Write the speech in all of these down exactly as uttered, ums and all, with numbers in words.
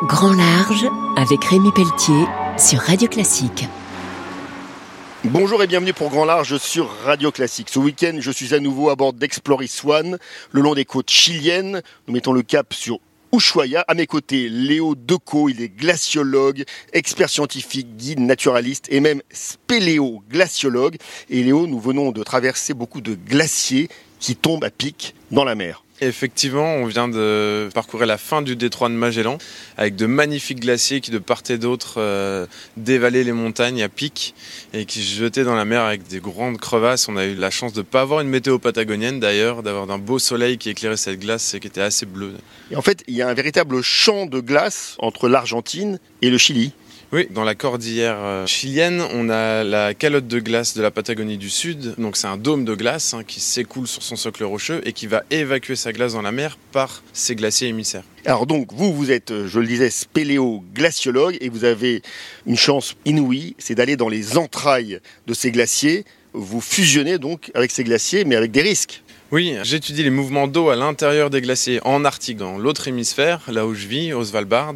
Grand Large avec Rémi Pelletier sur Radio Classique. Bonjour et bienvenue pour Grand Large sur Radio Classique. Ce week-end, je suis à nouveau à bord d'Exploris One, le long des côtes chiliennes. Nous mettons le cap sur Ushuaia. À mes côtés, Léo Decaux, il est glaciologue, expert scientifique, guide naturaliste et même spéléo-glaciologue. Et Léo, nous venons de traverser beaucoup de glaciers qui tombent à pic dans la mer. Effectivement, on vient de parcourir la fin du détroit de Magellan avec de magnifiques glaciers qui de part et d'autre euh, dévalaient les montagnes à pic et qui se jetaient dans la mer avec des grandes crevasses. On a eu la chance de ne pas avoir une météo patagonienne d'ailleurs, d'avoir un beau soleil qui éclairait cette glace et qui était assez bleue. Et en fait, il y a un véritable champ de glace entre l'Argentine et le Chili. Oui, dans la cordillère chilienne, on a la calotte de glace de la Patagonie du Sud. Donc c'est un dôme de glace hein, qui s'écoule sur son socle rocheux et qui va évacuer sa glace dans la mer par ses glaciers émissaires. Alors donc, vous, vous êtes, je le disais, spéléo-glaciologue et vous avez une chance inouïe, c'est d'aller dans les entrailles de ces glaciers. Vous fusionnez donc avec ces glaciers, mais avec des risques. Oui, j'étudie les mouvements d'eau à l'intérieur des glaciers en Arctique, dans l'autre hémisphère, là où je vis, au Svalbard.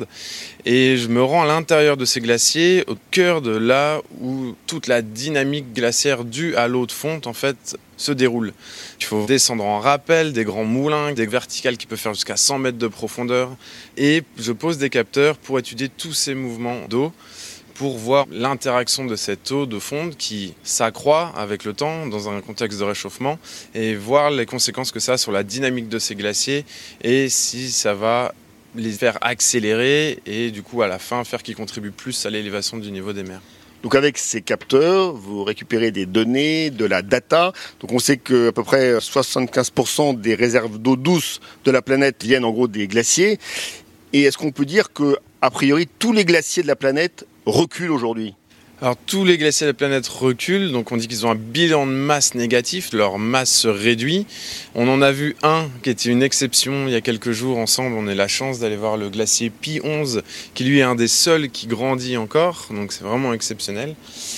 Et je me rends à l'intérieur de ces glaciers, au cœur de là où toute la dynamique glaciaire due à l'eau de fonte, en fait, se déroule. Il faut descendre en rappel, des grands moulins, des verticales qui peuvent faire jusqu'à cent mètres de profondeur. Et je pose des capteurs pour étudier tous ces mouvements d'eau, pour voir l'interaction de cette eau de fonte qui s'accroît avec le temps dans un contexte de réchauffement et voir les conséquences que ça a sur la dynamique de ces glaciers et si ça va les faire accélérer et du coup à la fin faire qu'ils contribuent plus à l'élévation du niveau des mers. Donc avec ces capteurs, vous récupérez des données, de la data. Donc on sait qu'à peu près soixante-quinze pour cent des réserves d'eau douce de la planète viennent en gros des glaciers. Et est-ce qu'on peut dire que, a priori, tous les glaciers de la planète reculent aujourd'hui? Alors tous les glaciers de la planète reculent, donc on dit qu'ils ont un bilan de masse négatif, leur masse se réduit. On en a vu un qui était une exception il y a quelques jours ensemble, on a la chance d'aller voir le glacier Pi onze, qui lui est un des seuls qui grandit encore, donc c'est vraiment exceptionnel.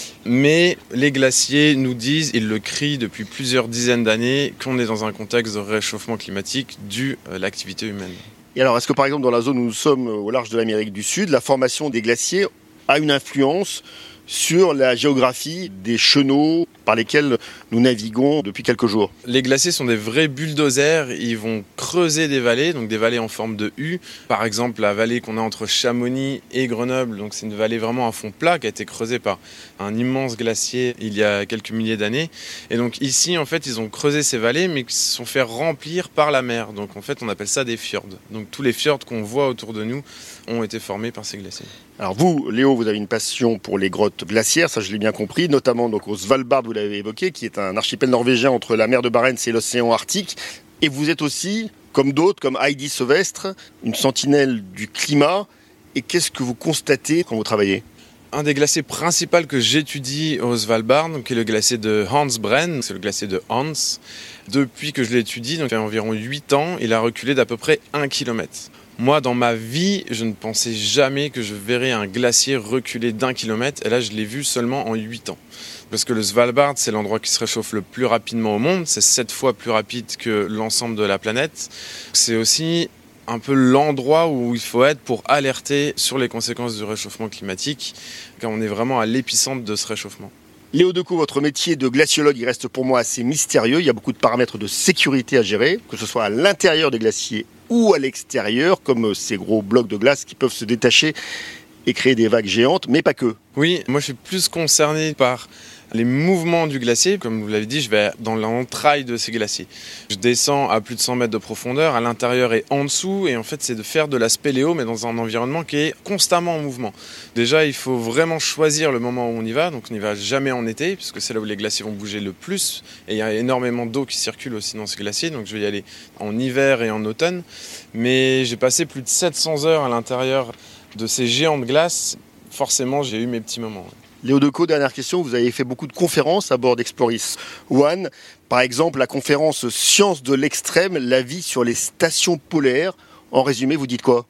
Mais les glaciers nous disent, ils le crient depuis plusieurs dizaines d'années, qu'on est dans un contexte de réchauffement climatique dû à l'activité humaine. Et alors, est-ce que par exemple dans la zone où nous sommes, au large de l'Amérique du Sud, la formation des glaciers a une influence sur la géographie des chenaux par lesquels nous naviguons depuis quelques jours? Les glaciers sont des vrais bulldozers, ils vont creuser des vallées, donc des vallées en forme de U. Par exemple, la vallée qu'on a entre Chamonix et Grenoble, donc c'est une vallée vraiment à fond plat qui a été creusée par un immense glacier il y a quelques milliers d'années. Et donc ici, en fait, ils ont creusé ces vallées, mais qui se sont fait remplir par la mer. Donc en fait, on appelle ça des fjords. Donc tous les fjords qu'on voit autour de nous ont été formés par ces glaciers. Alors vous, Léo, vous avez une passion pour les grottes glaciaires, ça je l'ai bien compris, notamment donc au Svalbard, vous l'avez évoqué, qui est un archipel norvégien entre la mer de Barents et l'océan Arctique. Et vous êtes aussi, comme d'autres, comme Heidi Sevestre, une sentinelle du climat. Et qu'est-ce que vous constatez quand vous travaillez ? Un des glaciers principaux que j'étudie au Svalbard, qui est le glacier de Hansbren, c'est le glacier de Hans. Depuis que je l'étudie, donc il y a environ huit ans, il a reculé d'à peu près un kilomètre. Moi, dans ma vie, je ne pensais jamais que je verrais un glacier reculer d'un kilomètre. Et là, je l'ai vu seulement en huit ans. Parce que le Svalbard, c'est l'endroit qui se réchauffe le plus rapidement au monde. C'est sept fois plus rapide que l'ensemble de la planète. C'est aussi un peu l'endroit où il faut être pour alerter sur les conséquences du réchauffement climatique, car on est vraiment à l'épicentre de ce réchauffement. Léo Decaux, votre métier de glaciologue, il reste pour moi assez mystérieux. Il y a beaucoup de paramètres de sécurité à gérer, que ce soit à l'intérieur des glaciers ou à l'extérieur, comme ces gros blocs de glace qui peuvent se détacher et créer des vagues géantes, mais pas que. Oui, moi je suis plus concerné par les mouvements du glacier. Comme vous l'avez dit, je vais dans l'entraille de ces glaciers. Je descends à plus de cent mètres de profondeur, à l'intérieur et en dessous, et en fait c'est de faire de la spéléo, mais dans un environnement qui est constamment en mouvement. Déjà, il faut vraiment choisir le moment où on y va, donc on n'y va jamais en été, puisque c'est là où les glaciers vont bouger le plus, et il y a énormément d'eau qui circule aussi dans ces glaciers, donc je vais y aller en hiver et en automne. Mais j'ai passé plus de sept cents heures à l'intérieur de ces géants de glace. Forcément, j'ai eu mes petits moments. Léo Decaux, dernière question, vous avez fait beaucoup de conférences à bord d'Exploris One. Par exemple, la conférence Sciences de l'extrême, la vie sur les stations polaires. En résumé, vous dites quoi ?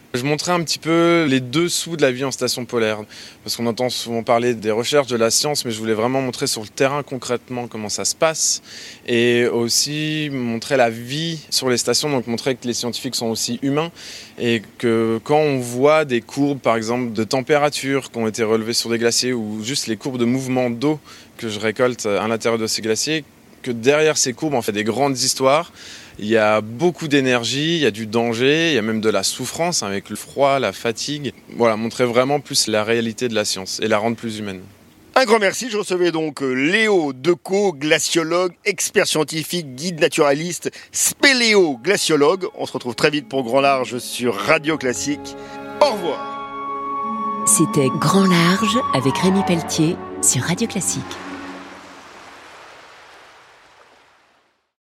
Je montrais un petit peu les dessous de la vie en station polaire, parce qu'on entend souvent parler des recherches, de la science, mais je voulais vraiment montrer sur le terrain concrètement comment ça se passe, et aussi montrer la vie sur les stations, donc montrer que les scientifiques sont aussi humains, et que quand on voit des courbes, par exemple, de température qui ont été relevées sur des glaciers, ou juste les courbes de mouvement d'eau que je récolte à l'intérieur de ces glaciers, que derrière ces courbes, on fait des grandes histoires. Il y a beaucoup d'énergie, il y a du danger, il y a même de la souffrance avec le froid, la fatigue. Voilà, montrer vraiment plus la réalité de la science et la rendre plus humaine. Un grand merci, je recevais donc Léo Decaux, glaciologue, expert scientifique, guide naturaliste, spéléo-glaciologue. On se retrouve très vite pour Grand Large sur Radio Classique. Au revoir. C'était Grand Large avec Rémi Pelletier sur Radio Classique.